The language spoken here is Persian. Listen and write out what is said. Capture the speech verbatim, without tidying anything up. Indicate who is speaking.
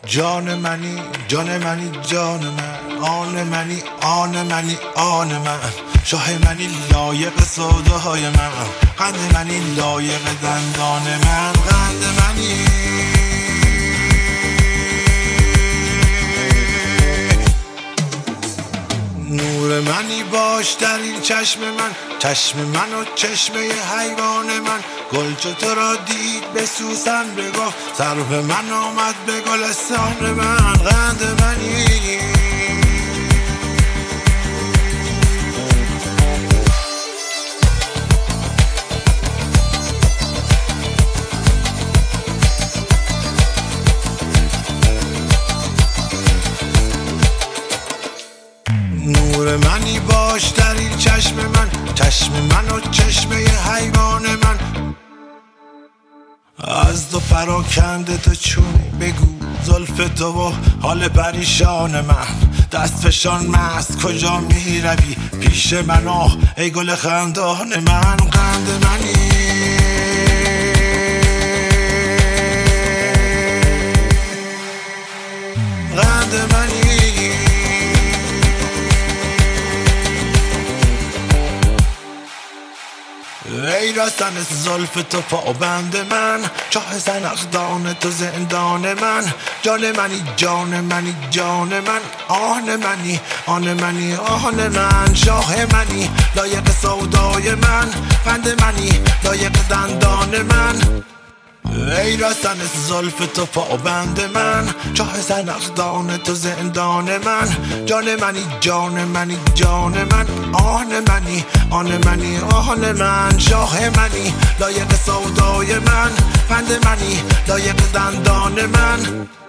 Speaker 1: جان منی جان منی جان من، آن منی آن منی آن من، شاه منی لایق سودای من، قند منی لایق دندان من، قند منی نور منی باش در این چشم من، چشم من و چشمه حیوان من، گل چو تو را دید به سوسن بگفت، سرو من آمد به گلستان من، قند منی نور منی باش در این چشم من، چشم من و چشمه حیوان من، از تو پراکنده تو چونی بگو زلف تو و حال پریشان من، دست فشان مست کجا می روی پیش من، آه ای گل خندان من، قند منی قند منی ای رستن زلف تو پابند من، چاه زنخدان تو زندان من، جان منی جان منی جان من، آن منی آن منی آن من، شاه منی لایق سودای من، قند منی لایق دندان من، ای رستن زلف تو پابند من، چاه زنخدان تو زندان من، جان منی جان منی جان من، آن منی آن منی آن من، شاه منی لایق سودای من، قند منی لایق دندان من.